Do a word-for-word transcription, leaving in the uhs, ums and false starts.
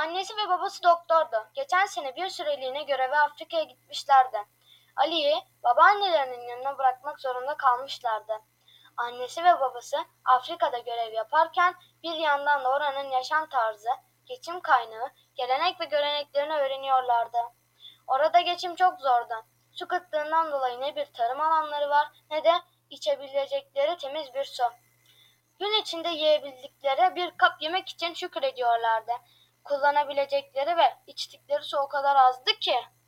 Annesi ve babası doktordu. Geçen sene bir süreliğine göreve Afrika'ya gitmişlerdi. Ali'yi babaannelerinin yanına bırakmak zorunda kalmışlardı. Annesi ve babası Afrika'da görev yaparken bir yandan da oranın yaşam tarzı, geçim kaynağı, gelenek ve göreneklerini öğreniyorlardı. Orada geçim çok zordu. Su kıtlığından dolayı ne bir tarım alanları var ne de içebilecekleri temiz bir su. Gün içinde yiyebildikleri bir kap yemek için şükrediyorlardı. Kullanabilecekleri ve içtikleri su o kadar azdı ki